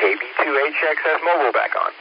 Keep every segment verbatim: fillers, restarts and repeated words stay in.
K B two H X S Mobile back on.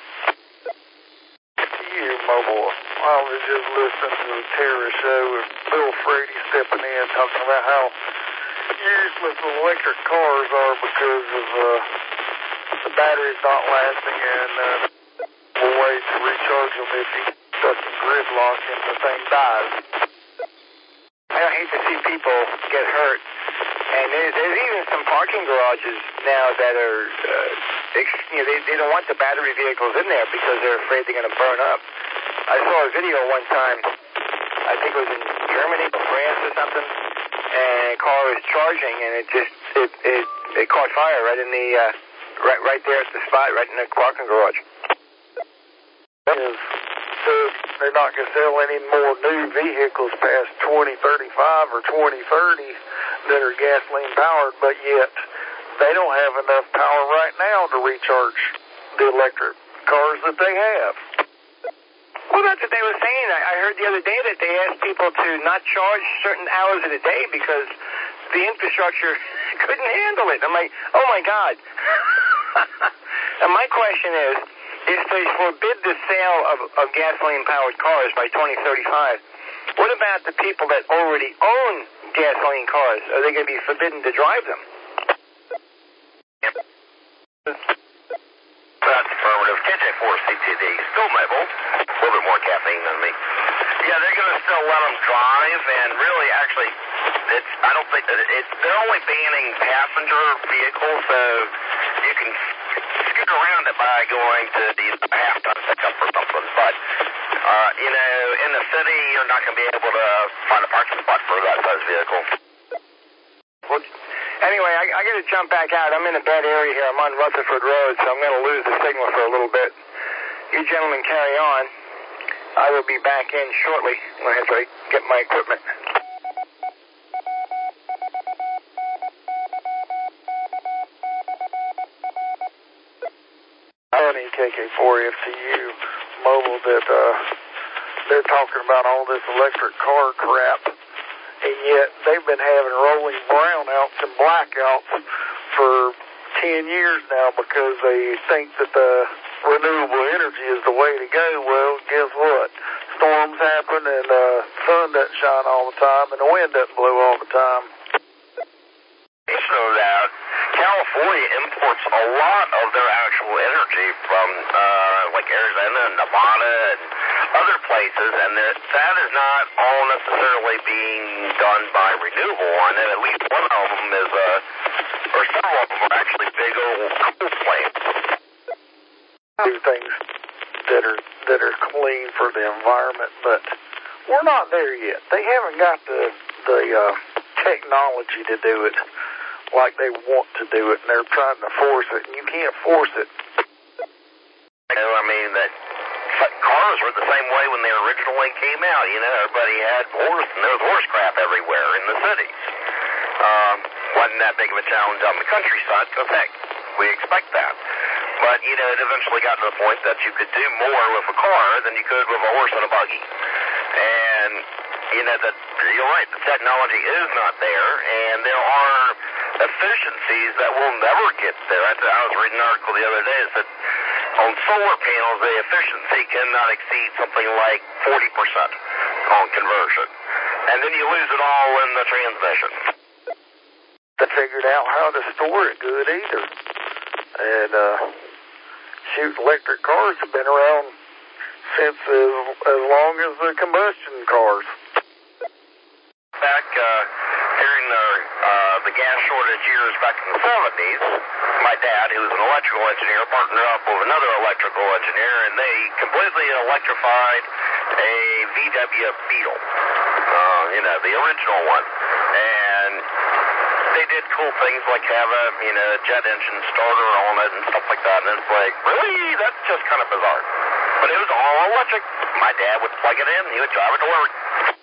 You, Mobile. I was just listening to the terrorist show with Bill Frady stepping in, talking about how useless electric cars are because of uh, the batteries not lasting and uh, a way to recharge them if you stuck in gridlock and the thing dies. I hate to see people get hurt. And there's, there's even some parking garages now that are, uh, ex- you know, they, they don't want the battery vehicles in there because they're afraid they're going to burn up. I saw a video one time, I think it was in Germany or France or something, and a car was charging and it just, it, it, it caught fire right in the, uh, right, right there at the spot, right in the parking garage. Is, so they're not going to sell any more new vehicles past twenty thirty-five or twenty thirty that are gasoline powered, but yet they don't have enough power right now to recharge the electric cars that they have. Well, that's what they were saying. I, I heard the other day that they asked people to not charge certain hours of the day because the infrastructure couldn't handle it. I'm like, oh my God. And my question is, if they forbid the sale of, of gasoline-powered cars by twenty thirty-five, what about the people that already own gasoline cars? Are they going to be forbidden to drive them? Yep. That's affirmative. K J four C T D, still mobile. A little bit more caffeine than me. Yeah, they're going to still let them drive, and really, actually, it's, I don't think, it's, they're only banning passenger vehicles, so you can scoot around it by going to the half-ton pickup or something, but, uh, you know, in the city, you're not going to be able to find a parking spot for that size vehicle. Well, anyway, I, I got to jump back out. I'm in a bad area here. I'm on Rutherford Road, so I'm going to lose the signal for a little bit. You gentlemen carry on. I will be back in shortly when I get my equipment. Funny, K K four F T U Mobile, that uh, they're talking about all this electric car crap, and yet they've been having rolling brownouts and blackouts for ten years now because they think that the renewable energy is the way to go. Well, guess what? Storms happen and the uh, sun doesn't shine all the time and the wind doesn't blow all the time. So that California imports a lot of their actual energy from uh, like Arizona and Nevada and other places, and that, that is not all necessarily being done by renewable. I know at least one of them is, uh, or several of them are actually big old coal plants. Do things that are that are clean for the environment, but we're not there yet. They haven't got the the uh, technology to do it like they want to do it, and they're trying to force it, and you can't force it. You know, I mean, that cars were the same way when they originally came out. You know, everybody had horse, and there was horse crap everywhere in the cities. Um, wasn't that big of a challenge on the countryside, because heck, we expect that. But, you know, it eventually got to the point that you could do more with a car than you could with a horse and a buggy. And, you know, that you're right, the technology is not there, and there are efficiencies that will never get there. I, I was reading an article the other day that said on solar panels, the efficiency cannot exceed something like forty percent on conversion. And then you lose it all in the transmission. They figured out how to store it good either. And, uh, shoot, electric cars have been around since as, as long as the combustion cars. Back uh, during the, uh, the gas shortage years back in the seventies, my dad, who was an electrical engineer, partnered up with another electrical engineer, and they completely electrified a V W Beetle, uh, you know, the original one. And they did cool things like have a, you know, jet engine starter on it and stuff like that. And it's like, really? That's just kind of bizarre. But it was all electric. My dad would plug it in. He would drive it to work.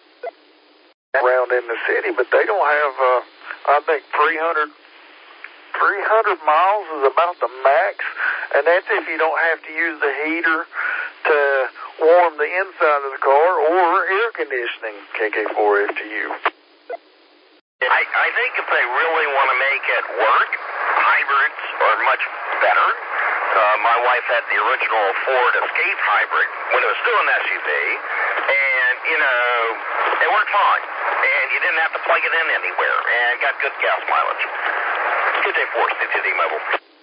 Around in the city, but they don't have, uh, I think, three hundred, three hundred miles is about the max. And that's if you don't have to use the heater to warm the inside of the car or air conditioning, K K four F T U. I, I think if they really want to make it work, hybrids are much better. Uh, my wife had the original Ford Escape hybrid when it was still an S U V, and, you know, it worked fine. And you didn't have to plug it in anywhere, and got good gas mileage. Good day for us, C T D Mobile.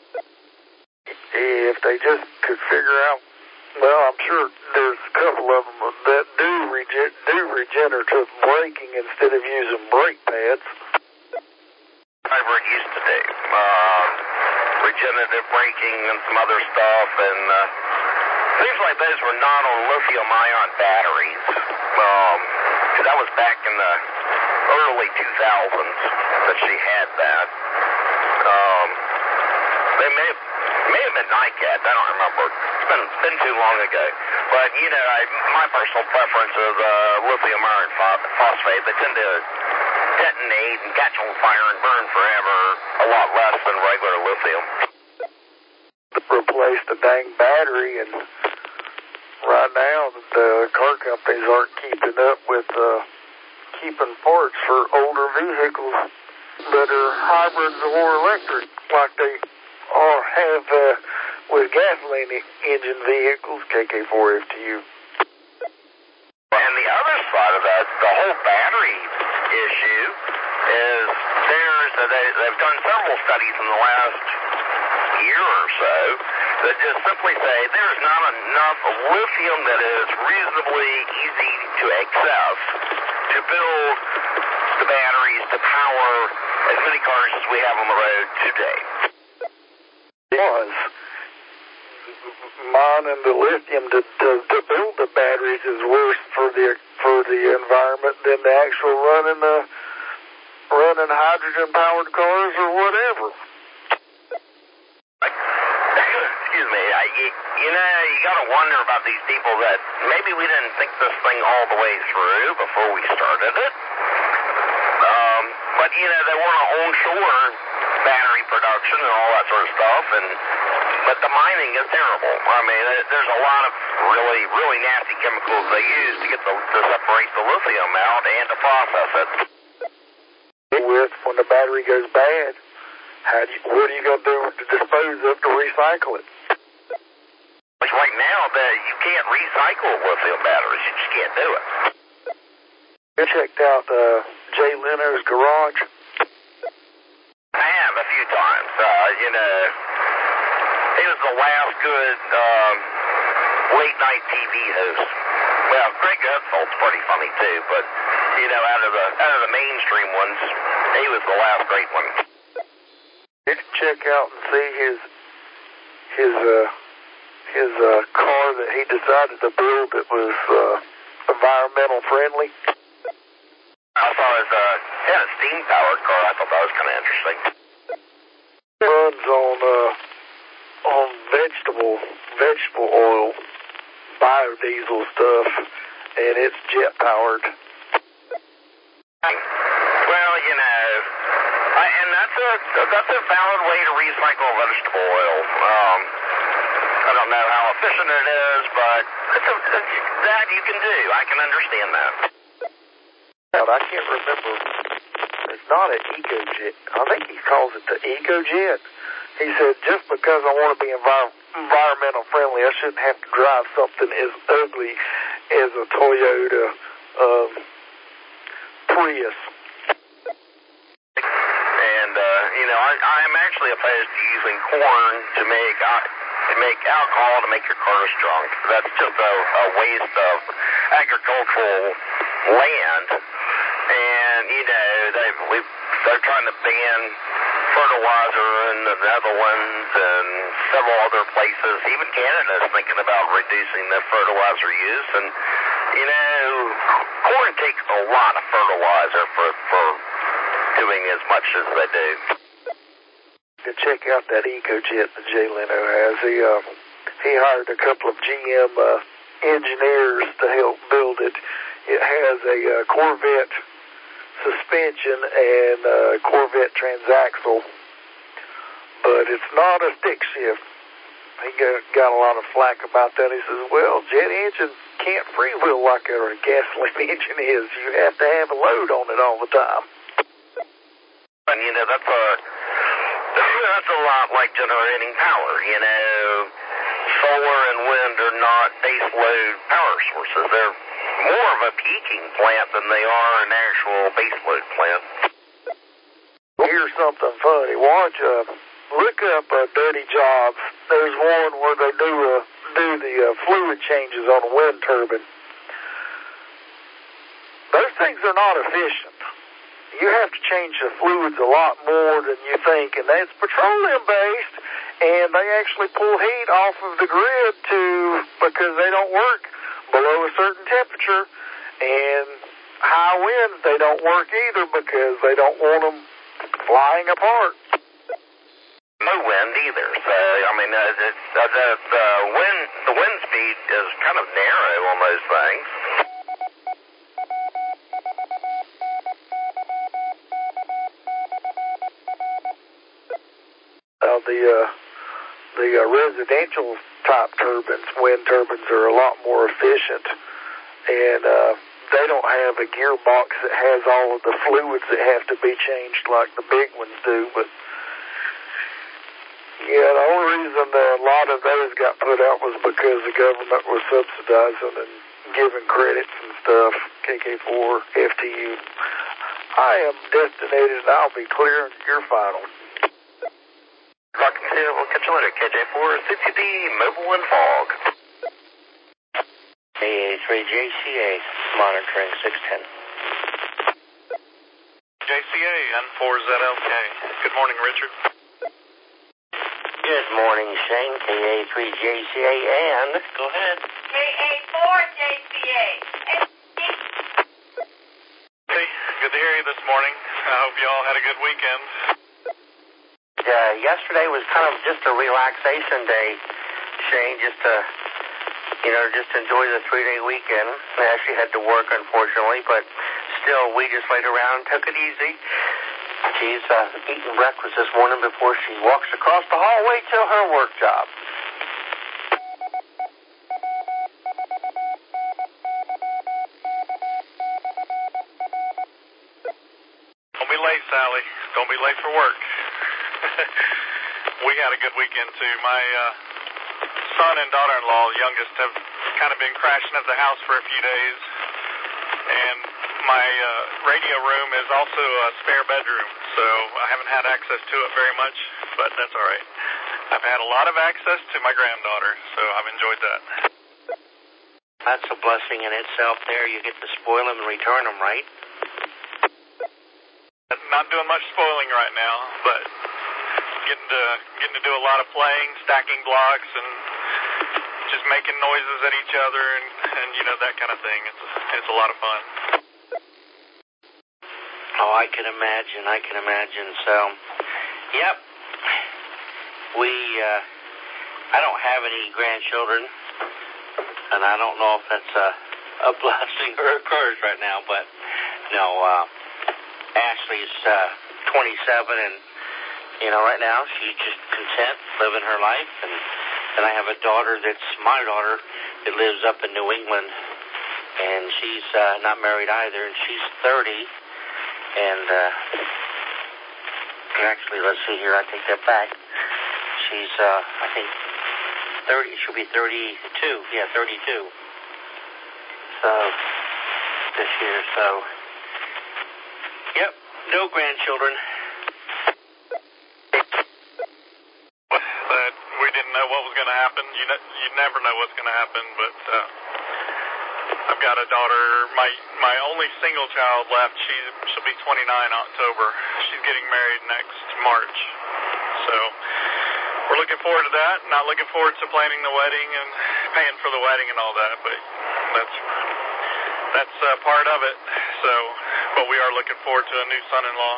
If they just could figure out, well, I'm sure there's a couple of them that do, rege- do regenerative braking instead of using brake pads. Hybrid used to do. Um, regenerative braking and some other stuff, and uh, seems like those were not on lithium-ion batteries. Um, that was back in the early two thousands that she had that. Um, they may have, may have been NiCad, I don't remember. It's been, been too long ago. But, you know, I, my personal preference is uh, lithium iron pho- phosphate. They tend to detonate and catch on fire and burn forever a lot less than regular lithium. Replace the dang battery, and right now the car companies aren't keeping up with uh, keeping parts for older vehicles that are hybrids or electric, like they are have uh, with gasoline engine vehicles, K K four F T U. And the other side of that, the whole battery issue, is there's uh, they, they've done several studies in the last year or so that just simply say there's not enough lithium that is reasonably easy to access to build the batteries to power as many cars as we have on the road today. Was mining the lithium to, to, to build the batteries is worse for the for the environment than the actual running the running hydrogen powered cars or whatever. Excuse me, I, you, you know, you got to wonder about these people that maybe we didn't think this thing all the way through before we started it. Um, but, you know, they want to onshore battery production and all that sort of stuff, and but the mining is terrible. I mean, there's a lot of really, really nasty chemicals they use to get the, to separate the lithium out and to process it. With when the battery goes bad, how do you, what are you going to do to dispose of to recycle it? Right now, the, you can't recycle lithium batteries. You just can't do it. You checked out uh, Jay Leno's garage? I have a few times. Uh, you know, he was the last good um, late-night T V host. Well, Greg Gutfeld's pretty funny, too, but, you know, out of the out of the mainstream ones, he was the last great one. Did you check out and see his his uh, his uh, car that he decided to build that was uh, environmental friendly? I saw his uh, he had a steam-powered car. I thought that was kind of interesting. It runs on uh, on vegetable vegetable oil, biodiesel stuff, and it's jet powered. Well, you know, I, and that's a that's a valid way to recycle vegetable oil. Um, I don't know how efficient it is, but it's a, it's, that you can do. I can understand that. I can't remember. It's not an EcoJet. I think he calls it the EcoJet. He said, just because I want to be envir- environmental friendly, I shouldn't have to drive something as ugly as a Toyota um, Prius. And, uh, you know, I, I'm actually opposed to using corn to make uh, to make alcohol to make your cars drunk. That's just a, a waste of agricultural land. And, you know, they've, we've, they're trying to ban fertilizer in the Netherlands and several other places. Even Canada is thinking about reducing their fertilizer use. And, you know, corn takes a lot of fertilizer for, for doing as much as they do. To check out that EcoJet that Jay Leno has. He, uh, he hired a couple of G M uh, engineers to help build it. It has a uh, Corvette suspension and uh, Corvette transaxle, but it's not a stick shift. He got, got a lot of flack about that. He says, well, jet engines can't freewheel like a gasoline engine is. You have to have a load on it all the time. And, you know, that's a, that's a lot like generating power, you know. Solar and wind are not base load power sources. They're more of a peaking plant than they are an actual base load plant. Here's something funny. Watch, uh, look up uh, Dirty Jobs. There's one where they do uh, do the uh, fluid changes on a wind turbine. Those things are not efficient. You have to change the fluids a lot more than you think, and that's petroleum-based, and they actually pull heat off of the grid, too, because they don't work below a certain temperature, and high winds, they don't work either because they don't want them flying apart. No wind either, so, I mean, uh, it's, uh, the, the, wind, the wind speed is kind of narrow on those things. Uh, the uh, the uh, residential type turbines, wind turbines, are a lot more efficient, and uh, they don't have a gearbox that has all of the fluids that have to be changed like the big ones do. But yeah, the only reason that a lot of those got put out was because the government was subsidizing and giving credits and stuff. K K four, F T U. I am destinated, and I'll be clearing your final. Rocket two, we'll catch you later, K J four, C C D, mobile and fog. A A three J C A, monitoring six ten. J C A, N four Z L K. Good morning, Richard. Good morning, Shane, K A three J C A, and... Go ahead. K A four J C A. Hey, good to hear you this morning. I hope you all had a good weekend. Uh, yesterday was kind of just a relaxation day, Shane, just to, you know, just enjoy the three-day weekend. I actually had to work, unfortunately, but still, we just laid around and took it easy. She's uh, eating breakfast this morning before she walks across the hallway to her work job. Don't be late, Sally. Don't be late for work. We had a good weekend, too. My uh, son and daughter-in-law, youngest, have kind of been crashing at the house for a few days. And my uh, radio room is also a spare bedroom, so I haven't had access to it very much, but that's all right. I've had a lot of access to my granddaughter, so I've enjoyed that. That's a blessing in itself there. You get to spoil them and return them, right? Not doing much spoiling right now, but getting to getting to do a lot of playing, stacking blocks, and just making noises at each other, and, and you know, that kind of thing. It's it's a lot of fun. Oh, I can imagine. I can imagine. So, yep. We, uh, I don't have any grandchildren, and I don't know if that's a, a blessing or a curse right now, but no, uh, Ashley's uh, twenty-seven, and, you know, right now she's just content living her life, and, and I have a daughter that's my daughter that lives up in New England, and she's uh, not married either, and she's thirty, and uh, actually, let's see here, I take that back. She's, uh, I think, thirty, she'll be thirty-two, yeah, thirty-two, so, this year, so, yep, no grandchildren. That we didn't know what was going to happen. You ne- you never know what's going to happen, but uh, I've got a daughter, my my only single child left. She, she'll be twenty-nine October. She's getting married next March. So we're looking forward to that. Not looking forward to planning the wedding and paying for the wedding and all that, but that's that's uh, part of it. So, but we are looking forward to a new son-in-law.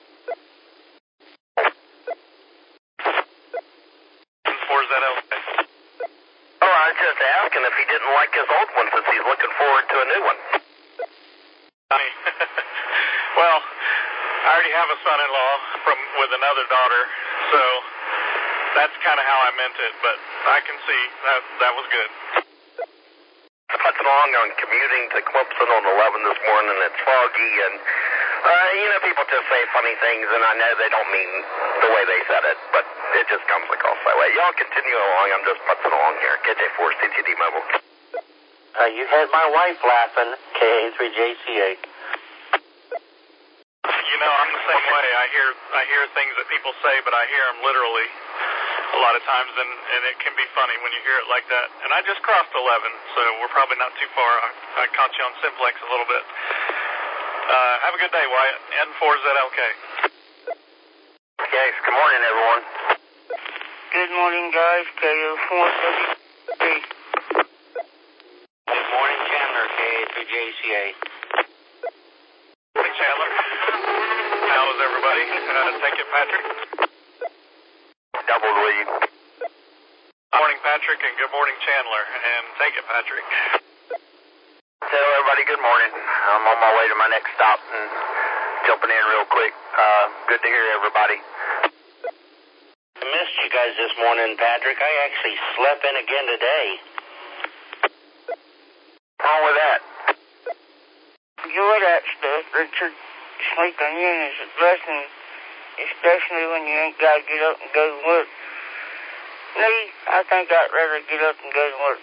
four Z L K. Oh, I was just asking if he didn't like his old one since he's looking forward to a new one. Funny. Well, I already have a son-in-law from with another daughter, so that's kind of how I meant it, but I can see that that was good. Putzing along on commuting to Clemson on eleven this morning. It's foggy, and Uh, you know, people just say funny things, and I know they don't mean the way they said it, but it just comes across that way. Y'all continue along. I'm just putzing along here. K J four C T D Mobile. Uh, you had my wife laughing, K A three J C A. You know, I'm the same way. I hear I hear things that people say, but I hear them literally a lot of times, and, and it can be funny when you hear it like that. And I just crossed eleven, so we're probably not too far. I, I caught you on Simplex a little bit. Uh, have a good day, Wyatt. N four Z L K. Yes, good morning, everyone. Good morning, guys. K O four W B. Good morning, Chandler, K A three J C A. Hey, Chandler. How is everybody? Uh, take it, Patrick. Double lead. Good morning, Patrick, and good morning, Chandler. And take it, Patrick. So, everybody, good morning. I'm on my way to my next stop and jumping in real quick. Uh, good to hear everybody. I missed you guys this morning, Patrick. I actually slept in again today. What's wrong with that? Enjoy that stuff, Richard. Sleeping in is a blessing, especially when you ain't got to get up and go to work. Me, I think I'd rather get up and go to work.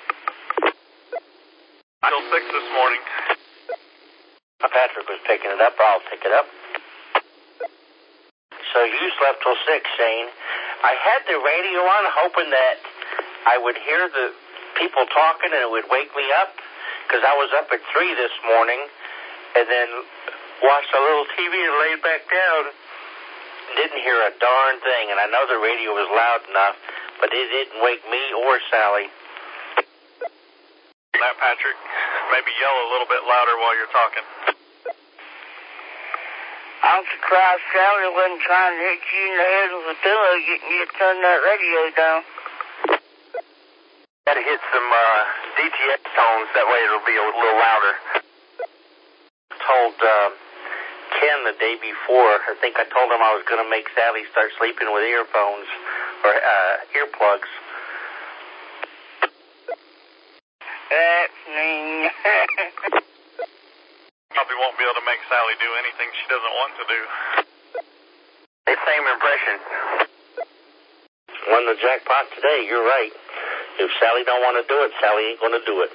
Till six this morning. Patrick was picking it up. I'll pick it up. So you slept till six, Shane. I had the radio on hoping that I would hear the people talking and it would wake me up, because I was up at three this morning and then watched a little T V and laid back down. Didn't hear a darn thing, and I know the radio was loud enough, but it didn't wake me or Sally. That, Patrick, maybe yell a little bit louder while you're talking. I'm surprised Sally wasn't trying to hit you in the head with a pillow getting you to turn that radio down. Got to hit some uh, D T S tones, that way it'll be a little louder. Told uh, Ken the day before, I think I told him I was going to make Sally start sleeping with earphones or uh, earplugs. That's mean. Probably won't be able to make Sally do anything she doesn't want to do. It's same impression. Won the jackpot today, you're right. If Sally don't want to do it, Sally ain't going to do it.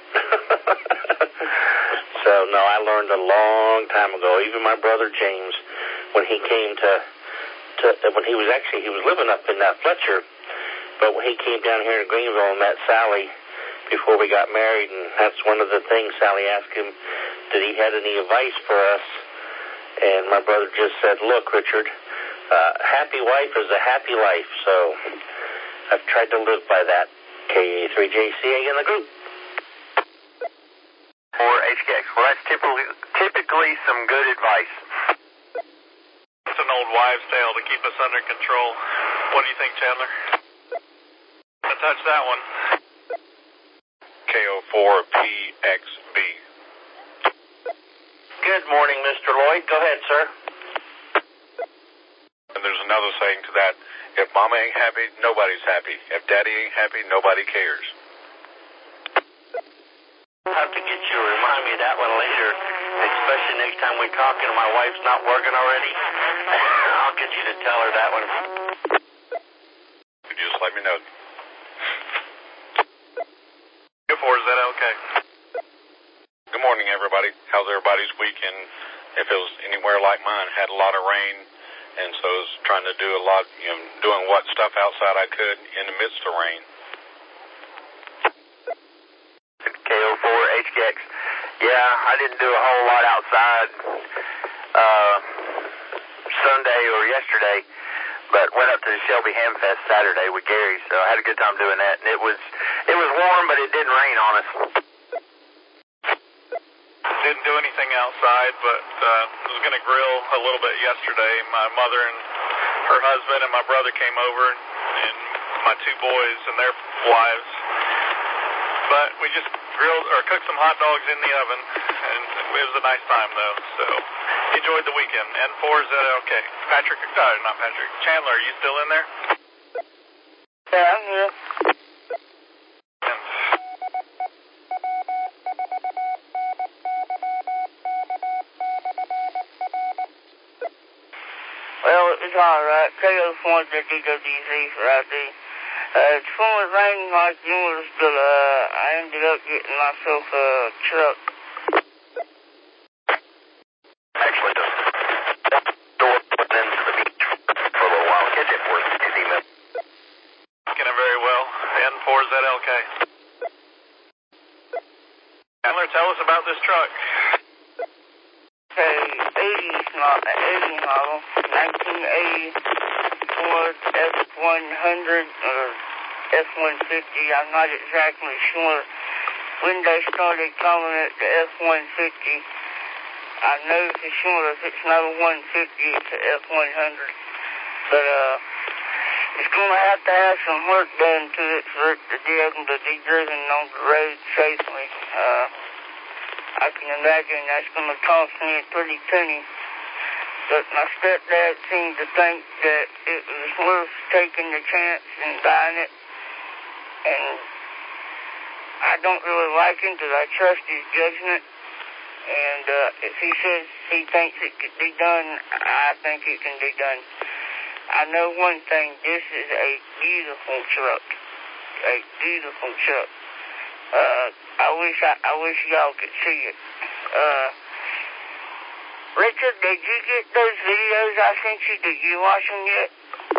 So, no, I learned a long time ago. Even my brother James, when he came to, to when he was actually, he was living up in that Fletcher, but when he came down here to Greenville and met Sally before we got married, and that's one of the things Sally asked him, did he have any advice for us? And my brother just said, look, Richard, uh, happy wife is a happy life. So I've tried to live by that. K A three J C A in the group. Or H K X. Well, that's typically, typically some good advice. It's an old wives' tale to keep us under control. What do you think, Chandler? I touched that one. K O four P X B. Good morning, Mister Lloyd. Go ahead, sir. And there's another saying to that. If mama ain't happy, nobody's happy. If daddy ain't happy, nobody cares. I'll have to get you to remind me of that one later, especially next time we talk and my wife's not working already. I'll get you to tell her that one. You just let me know. Go for it, is that okay? Good morning, everybody. How's everybody's weekend? If it was anywhere like mine, had a lot of rain, and so I was trying to do a lot, you know, doing what stuff outside I could in the midst of rain. K O four H K X. Yeah, I didn't do a whole lot outside uh, Sunday or yesterday, but went up to the Shelby Hamfest Saturday with Gary, so I had a good time doing that. And it was it was warm, but it didn't rain on us. Didn't do anything outside, but uh, was going to grill a little bit yesterday. My mother and her husband and my brother came over, and my two boys and their wives. But we just grilled or cooked some hot dogs in the oven, and it was a nice time, though. So enjoyed the weekend. N four Z L K. Patrick, uh, not Patrick. Chandler, are you still in there? Yeah, I'm here. all right. K O four W W Z for I D. Uh, it's full of raining like yours, but uh, I ended up getting myself a truck. Actually, just door put into the beach for a little while. Catch it for us. His email. Working it very well. N four Z L K. Chandler, tell us about this truck. Okay, eighties model, eighty model, nineteen eighty Ford F one hundred or F one fifty. I'm not exactly sure when they started calling it the F one fifty. I know for sure if it's not a one fifty, it's a F one hundred. But uh, it's going to have to have some work done to it for it to be able to be driven on the road safely. Uh, I can imagine that's going to cost me a pretty penny. But my stepdad seemed to think that it was worth taking the chance and buying it. And I don't really like him because I trust his judgment. And uh, if he says he thinks it could be done, I think it can be done. I know one thing, this is a beautiful truck. A beautiful truck. Uh, I wish I, I wish y'all could see it. Uh, Richard, did you get those videos I sent you? Did you watch them yet?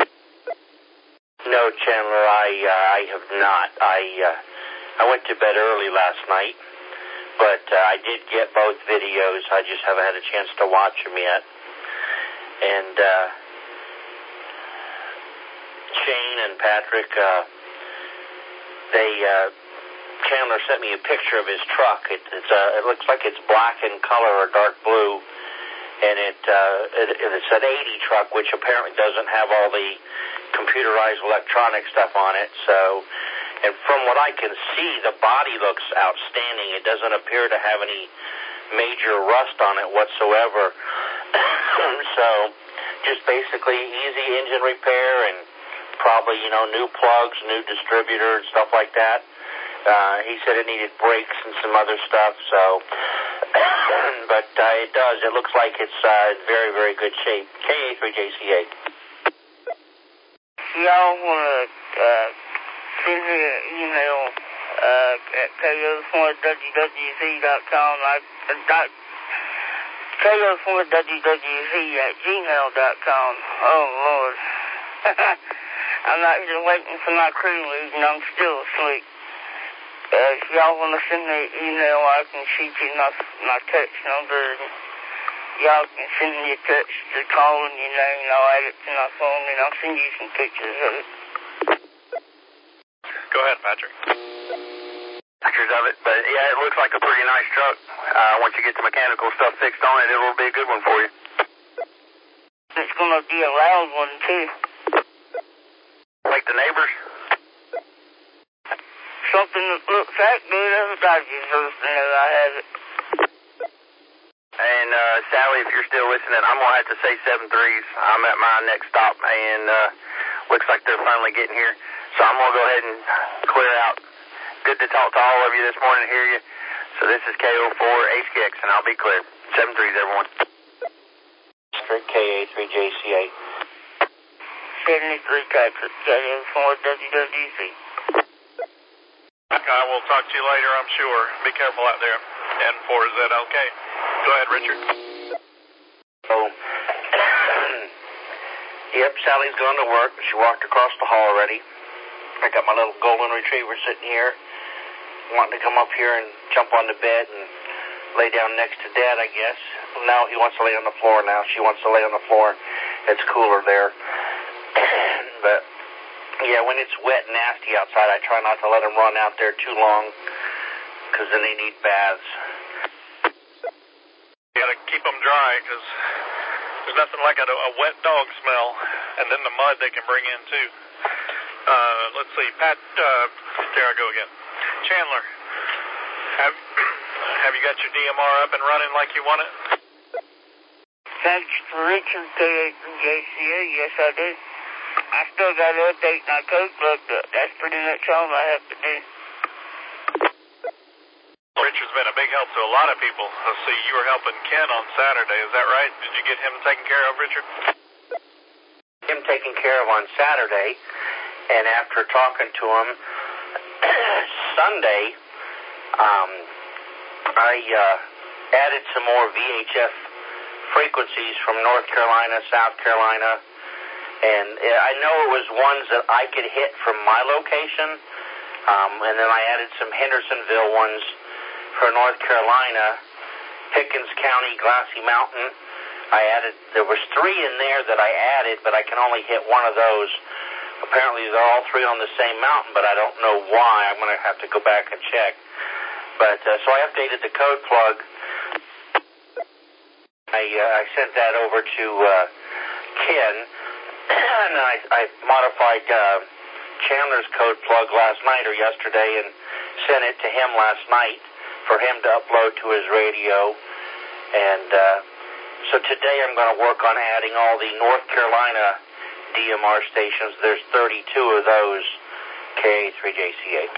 No, Chandler, I uh, I have not. I uh, I went to bed early last night, but uh, I did get both videos. I just haven't had a chance to watch them yet. And uh, Shane and Patrick, uh, they uh, Chandler sent me a picture of his truck. It, it's uh, it looks like it's black in color or dark blue, and it, uh, it it's an eighty truck, which apparently doesn't have all the computerized electronic stuff on it. So, and from what I can see, the body looks outstanding. It doesn't appear to have any major rust on it whatsoever. So, just basically easy engine repair and probably, you know, new plugs, new distributor and stuff like that. Uh, he said it needed brakes and some other stuff, so, but uh, it does. It looks like it's uh, in very, very good shape. K A three J C A. If y'all want to uh, send me an email uh, at K O four W W Z dot com, I, uh, K O four W W Z at gmail dot com. Oh, Lord. I'm not here waiting for my crew leave, and I'm still asleep. Uh, if y'all want to send me an email, I can shoot you my, my text number. And y'all can send me a text to call and your name, and I'll add it to my phone, and I'll send you some pictures of it. Go ahead, Patrick. Pictures of it, but yeah, it looks like a pretty nice truck. Uh, once you get the mechanical stuff fixed on it, it will be a good one for you. It's going to be a loud one, too. Like the neighbors? Something that looks that good, everybody deserves to know I have it. And uh, Sally, if you're still listening, I'm going to have to say seven threes. I'm at my next stop, and uh, looks like they're finally getting here. So I'm going to go ahead and clear out. Good to talk to all of you this morning and hear you. So this is K O four H K X, and I'll be clear. seven threes, everyone. K A three J C A. seventy-three Patrick, K O four W W Z. I will talk to you later, I'm sure. Be careful out there. N four Z L K. Go ahead, Richard. Oh. Yep, Sally's going to work. She walked across the hall already. I got my little golden retriever sitting here, wanting to come up here and jump on the bed and lay down next to Dad, I guess. No, he wants to lay on the floor now. She wants to lay on the floor. It's cooler there. But, yeah, when it's wet and nasty outside, I try not to let them run out there too long, because then they need baths. You got to keep them dry, because there's nothing like a, a wet dog smell, and then the mud they can bring in, too. Uh, let's see, Pat, uh, there I go again. Chandler, have, have you got your D M R up and running like you want it? Thanks to Richard, K A three J C A, yes I do. I still got to update my code book, but that's pretty much all I have to do. Richard's been a big help to a lot of people. Let's see, you were helping Ken on Saturday, is that right? Did you get him taken care of, Richard? him taken care of on Saturday, and after talking to him Sunday, um, I uh, added some more V H F frequencies from North Carolina, South Carolina, and I know it was ones that I could hit from my location, um, and then I added some Hendersonville ones for North Carolina, Pickens County, Glassy Mountain. I added, there was three in there that I added, but I can only hit one of those. Apparently they're all three on the same mountain, but I don't know why. I'm going to have to go back and check. But uh, so I updated the code plug. I, uh, I sent that over to uh, Ken, and I, I modified uh, Chandler's code plug last night or yesterday and sent it to him last night for him to upload to his radio. And uh, so today I'm going to work on adding all the North Carolina D M R stations. There's thirty-two of those K A three J C A.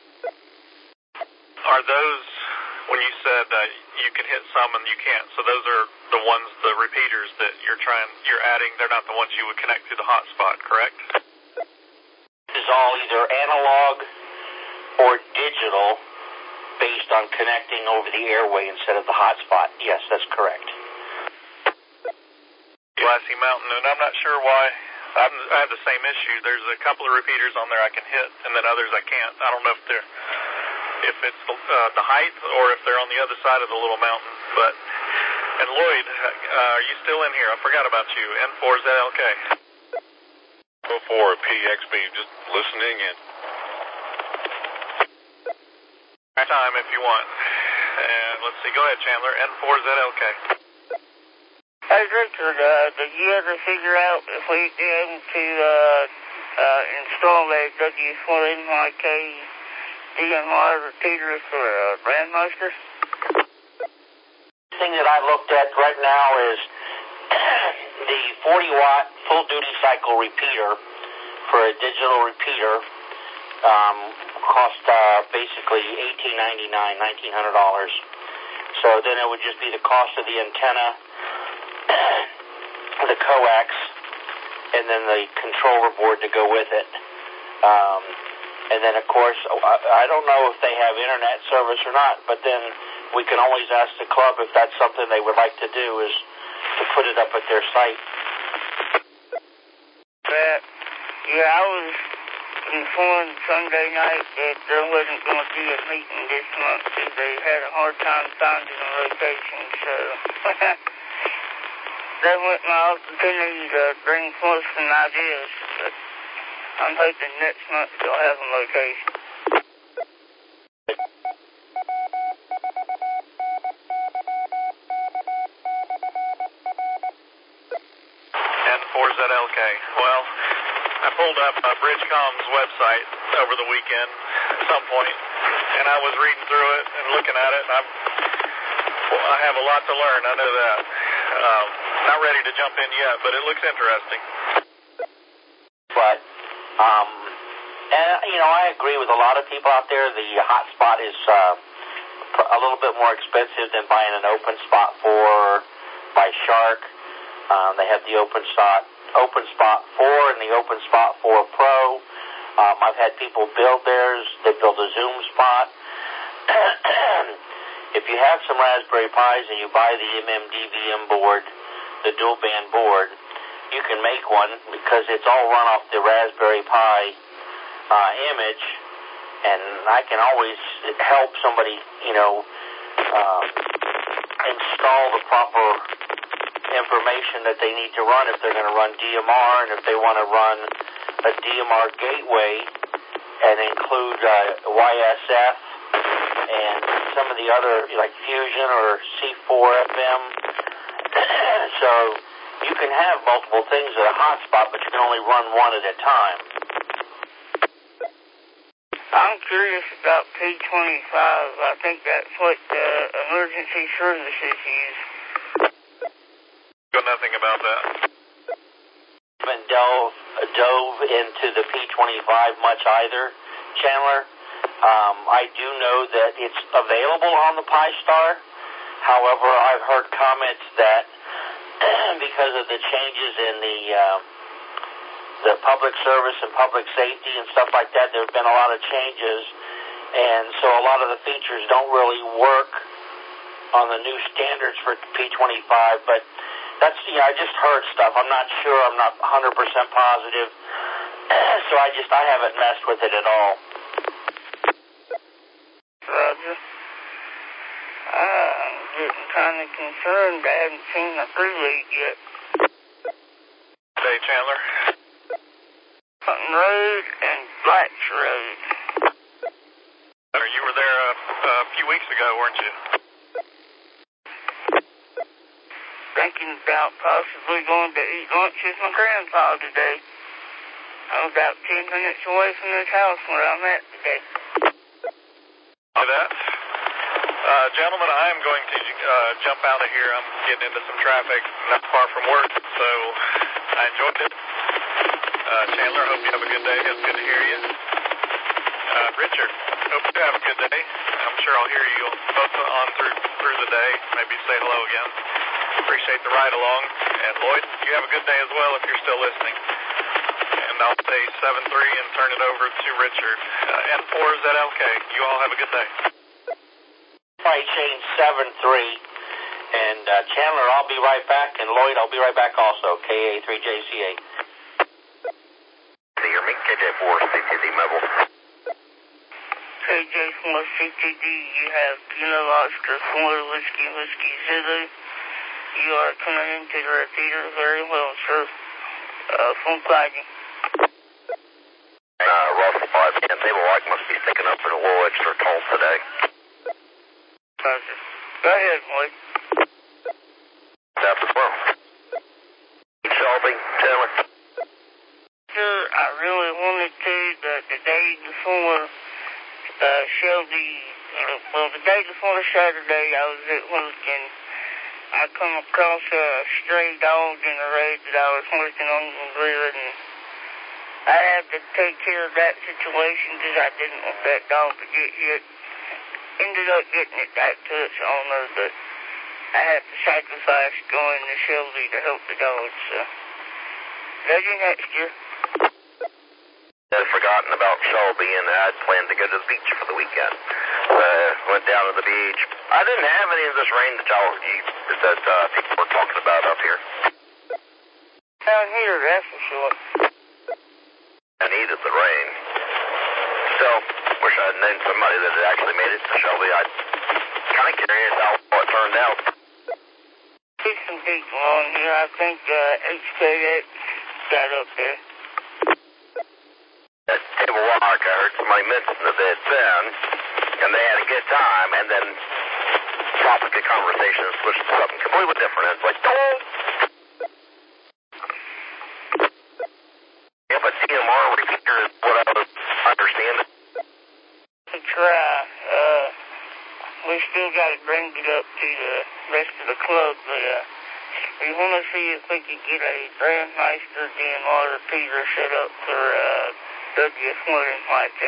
Are those, when you said uh, you can hit some and you can't, so those are the ones, the repeaters that you're trying, you're adding, they're not the ones you would connect to the hotspot, correct? This is all either analog or digital based on connecting over the airway instead of the hotspot. Yes, that's correct. Glassy Mountain, and I'm not sure why. I'm, I have the same issue. There's a couple of repeaters on there I can hit, and then others I can't. I don't know if they're if it's uh, the height or if they're on the other side of the little mountain. But and Lloyd, uh, are you still in here? I forgot about you. N four Z L K. Go for P X B. Just listening in. Time if you want. And let's see. Go ahead, Chandler. N four Z L K. Hey, Richard, uh, did you ever figure out if we'd be able to uh, uh, install a W four N Y K D M R repeater for uh, Brandmeister? The thing that I looked at right now is the forty watt full duty cycle repeater for a digital repeater um, cost uh, basically eighteen ninety-nine, nineteen hundred dollars. So then it would just be the cost of the antenna, the coax, and then the controller board to go with it. Um, and then, of course, I, I don't know if they have internet service or not, but then we can always ask the club if that's something they would like to do, is to put it up at their site. Uh, yeah, I was informed Sunday night that there wasn't going to be a meeting this month because they had a hard time finding a location, so that went my opportunity to bring forth some ideas, but I'm hoping next month they'll have a location. N four Z L K. Well, I pulled up uh, Bridgecom's website over the weekend at some point, and I was reading through it and looking at it, and I'm, well, I have a lot to learn, I know that. Um, not ready to jump in yet, but it looks interesting. But, um, and, you know, I agree with a lot of people out there. The hotspot is uh, a little bit more expensive than buying an open spot for by Shark. Um, they have the open spot, open spot four and the open spot four Pro. Um, I've had people build theirs. They build a Zoom spot. If you have some Raspberry Pis and you buy the M M D V M board, the dual band board, you can make one because it's all run off the Raspberry Pi uh, image, and I can always help somebody, you know, uh, install the proper information that they need to run if they're going to run D M R, and if they want to run a D M R gateway and include uh, Y S F and some of the other, like Fusion or C four F M. So you can have multiple things at a hotspot, but you can only run one at a time. I'm curious about P twenty-five. I think that's what the emergency services use. Know nothing about that. I haven't dove, dove into the P twenty-five much either, Chandler. Um, I do know that it's available on the Pi-Star. However, I've heard comments that because of the changes in the uh, the public service and public safety and stuff like that. There have been a lot of changes, and so a lot of the features don't really work on the new standards for P twenty-five, but that's, you know, I just heard stuff. I'm not sure. I'm not one hundred percent positive, so I just, I haven't messed with it at all. Roger. I'm getting kind of concerned. I haven't seen the three-lead yet. Hey, Chandler. Hunting Road and Blacks Road. You were there a, a few weeks ago, weren't you? Thinking about possibly going to eat lunch with my grandpa today. I'm about ten minutes away from this house where I'm at today. Do that. Uh, gentlemen, I am going to uh, jump out of here. I'm getting into some traffic not far from work, so I enjoyed it. Uh, Chandler, hope you have a good day. It's good to hear you. Uh, Richard, hope you have a good day. I'm sure I'll hear you both on through through the day. Maybe say hello again. Appreciate the ride along. And Lloyd, you have a good day as well if you're still listening. And I'll say seven three and turn it over to Richard. Uh, N four Z L K. You all have a good day. I changed seven three, and uh, Chandler, I'll be right back, and Lloyd, I'll be right back also, K A three J C A. Can you hear me? K J four C T D Mobile. K J four C T D, you have Kilo Oscar four Whiskey Whiskey Zulu. You are coming into the repeater very well, sir. Uh, phone flagging. Uh, Russell five ten, table light must be sticking up at a little extra tall today. Roger. Go ahead, Lloyd. That's as well. Shelby, Taylor. Sir, I really wanted to, but the day before uh, Shelby, uh, well, the day before Saturday, I was at work and I come across a stray dog in the road that I was working on the rear, and I had to take care of that situation because I didn't want that dog to get hit. Ended up getting it back to its owner, but I had to sacrifice going to Shelby to help the dog, so. Love you next year. I'd forgotten about Shelby and I had planned to go to the beach for the weekend. Uh, went down to the beach. I didn't have any of this rain that y'all, that uh, people were talking about up here. Down here, that's for sure. I needed the rain. Still, wish I had known somebody that had actually made it to Shelby. I'm kind of curious how it turned out. There's some people on here. I think uh, H K X got up there. At Table Rock, I heard somebody mention that they had been, and they had a good time, and then topic of conversation switched to something completely different. And it's like, oh! Yeah, but D M R repeater is what I was understanding. To try. Uh, we still got to bring it up to the rest of the club, but uh, we want to see if we can get a Grandmeister D M R repeater set up for uh, W four and Y K.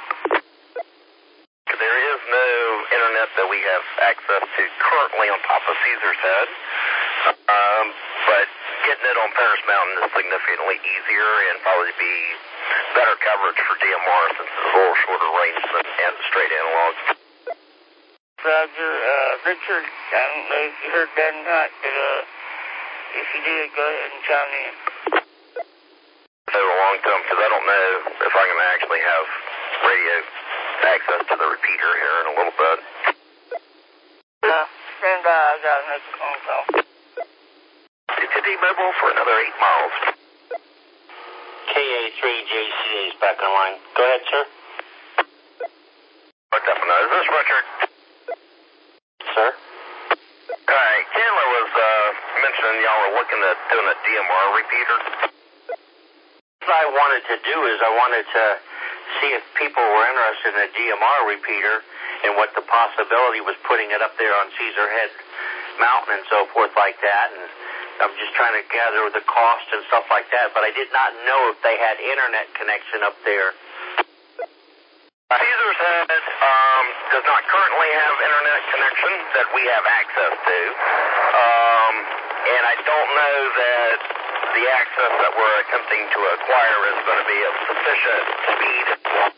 There is no internet that we have access to currently on top of Caesar's Head, um, but getting it on Paris Mountain is significantly easier and probably be better coverage for D M R since it's a little shorter range than and straight analog. Roger. Uh, Richard, I don't know if you heard that or not, but uh, if you did, go ahead and chime in. So long term, because I don't know if I'm going to actually have radio access to the repeater here in a little bit. Uh, stand by. I got another phone call. C T D Mobile for another eight miles. K A three J C A is back online. Go ahead, sir. What's up, is this Richard? Sir? Hi, Chandler was uh, mentioning y'all were looking at doing a D M R repeater. What I wanted to do is I wanted to see if people were interested in a D M R repeater and what the possibility was putting it up there on Caesar Head Mountain and so forth like that. And I'm just trying to gather the cost and stuff like that, but I did not know if they had internet connection up there. Caesar's Head um, does not currently have internet connection that we have access to, um, and I don't know that the access that we're attempting to acquire is going to be of sufficient speed.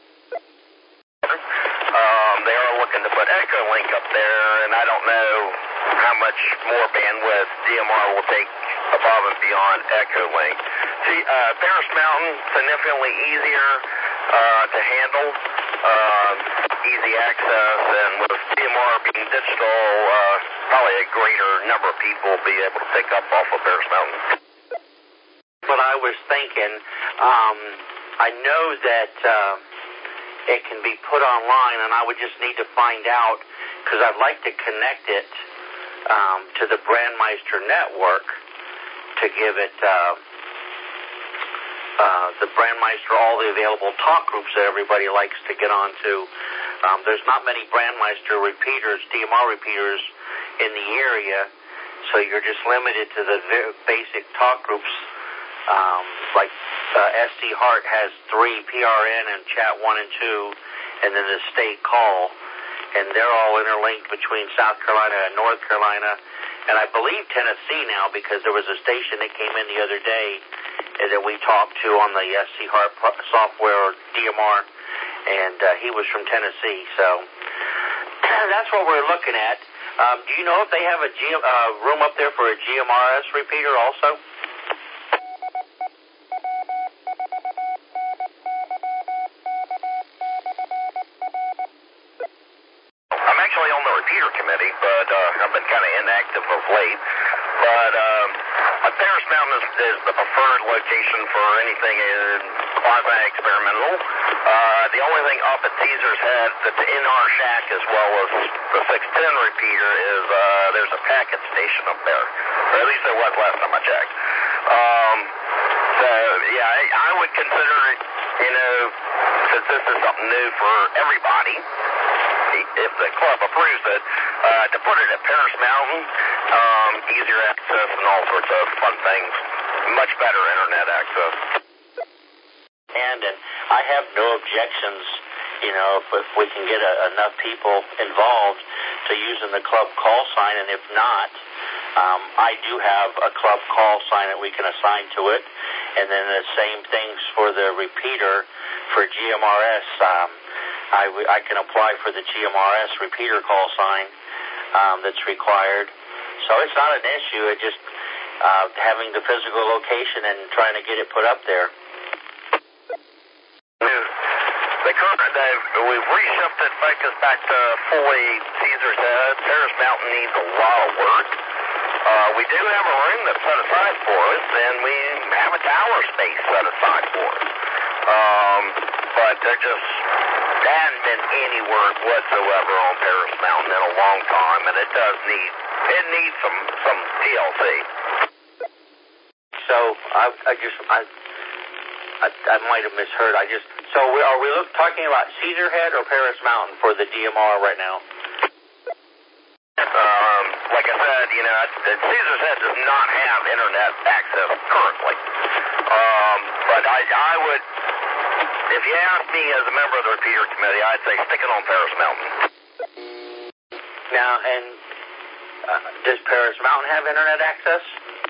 Um, they are looking to put Echolink up there, and I don't know how much more bandwidth D M R will take above and beyond Echolink. See, uh, Paris Mountain, significantly easier uh, to handle, uh, easy access, and with D M R being digital, uh, probably a greater number of people will be able to pick up off of Paris Mountain. What I was thinking, um, I know that uh, it can be put online, and I would just need to find out, because I'd like to connect it um, to the Brandmeister network to give it uh, uh, the Brandmeister all the available talk groups that everybody likes to get onto. Um, there's not many Brandmeister repeaters, D M R repeaters in the area, so you're just limited to the very basic talk groups. Um, like uh, S C Hart has three, P R N and Chat one and two, and then the state call, and they're all interlinked between South Carolina and North Carolina, and I believe Tennessee now, because there was a station that came in the other day that we talked to on the S C Hart software, or D M R, and uh, he was from Tennessee, so that's what we're looking at. Um, do you know if they have a G M, uh, room up there for a G M R S repeater also? Repeater committee, but uh, I've been kind of inactive of late. But um, Paris Mountain is, is the preferred location for anything in quasi-experimental. Uh, the only thing up at Caesar's Head that's in our shack, as well as the six ten repeater, is uh, there's a packet station up there. Or at least there was last time I checked. Um, so, yeah, I, I would consider it, you know, since this is something new for everybody, if the club approves it, uh, to put it at Paris Mountain, um, easier access and all sorts of fun things, much better internet access. And, and I have no objections, you know, if, if we can get a, enough people involved to using the club call sign, and if not, um, I do have a club call sign that we can assign to it, and then the same things for the repeater for G M R S. Um, I, w- I can apply for the G M R S repeater call sign um, that's required. So it's not an issue. It just uh, having the physical location and trying to get it put up there. The current, we've reshifted focus back to fully Caesar's Head. Paris Mountain needs a lot of work. Uh, we do have a room that's set aside for us, and we have a tower space set aside for us. Um, but there just hadn't been any work whatsoever on Paris Mountain in a long time, and it does need, it needs some, some T L C. So, I, I just, I, I, I might have misheard. I just, so we, are we look, talking about Caesar Head or Paris Mountain for the D M R right now? Um, like I said, you know, Caesar's Head does not have internet access currently. Um, but I, I would, if you ask me as a member of the repeater committee, I'd say stick it on Paris Mountain. Now, and uh, does Paris Mountain have internet access?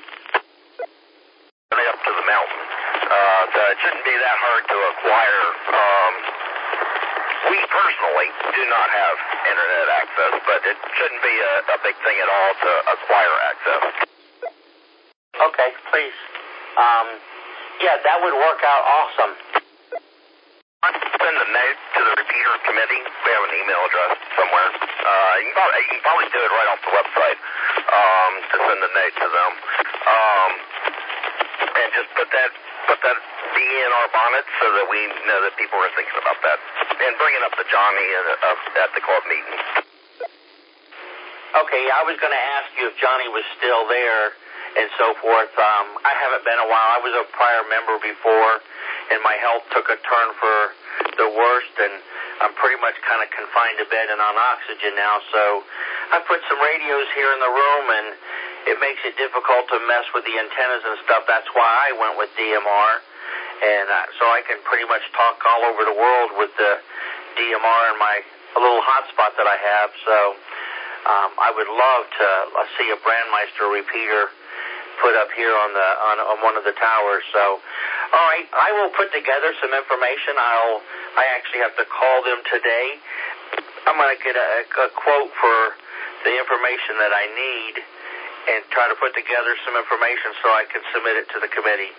Up to the mountain. Uh, so it shouldn't be that hard to acquire. Um, we personally do not have internet access, but it shouldn't be a, a big thing at all to acquire access. Okay, please. Um, yeah, that would work out awesome. Send a note to the repeater committee. We have an email address somewhere. Uh, you, can probably, you can probably do it right off the website um, to send a note to them. Um, and just put that put that D in our bonnet so that we know that people are thinking about that. And bring it up to Johnny at, uh, at the club meeting. Okay, I was going to ask you if Johnny was still there and so forth. Um, I haven't been a while. I was a prior member before, and my health took a turn for the worst, and I'm pretty much kind of confined to bed and on oxygen now. So I put some radios here in the room, and it makes it difficult to mess with the antennas and stuff. That's why I went with D M R, and uh, so I can pretty much talk all over the world with the D M R and my a little hotspot that I have. So um, I would love to uh, see a Brandmeister repeater put up here on the on, on one of the towers. So, all right, I will put together some information. I'll I actually have to call them today. I'm going to get a, a quote for the information that I need and try to put together some information so I can submit it to the committee.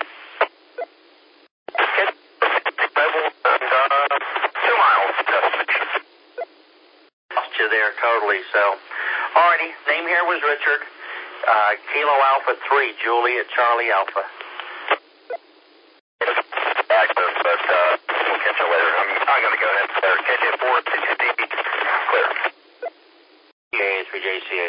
Two miles. Lost you there totally. So, all righty, name here was Richard. Uh, Kilo Alpha three, Juliet Charlie Alpha. Access, but uh, we'll catch you later. I'm, I'm going to go ahead and start. K J four, C C D, clear. K A three J C A.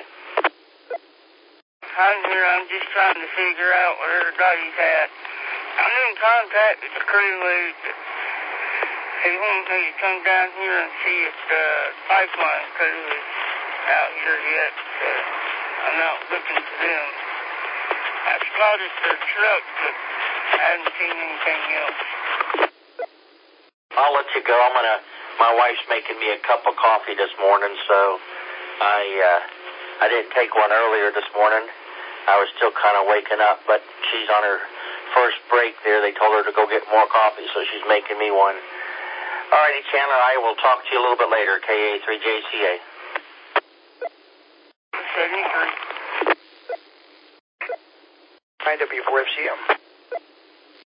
I'm here, I'm just trying to figure out where everybody's at. I'm in contact with the crew lead. He wants me to come down here and see if the pipeline crew is out here yet. So I'm out looking for them. I spotted their truck, but I haven't seen anything else. I'll let you go. I'm gonna. My wife's making me a cup of coffee this morning, so I uh, I didn't take one earlier this morning. I was still kind of waking up, but she's on her first break there. They told her to go get more coffee, so she's making me one. All righty, Chandler, I will talk to you a little bit later. K A three J C A. seventy-three. nine W four F C M.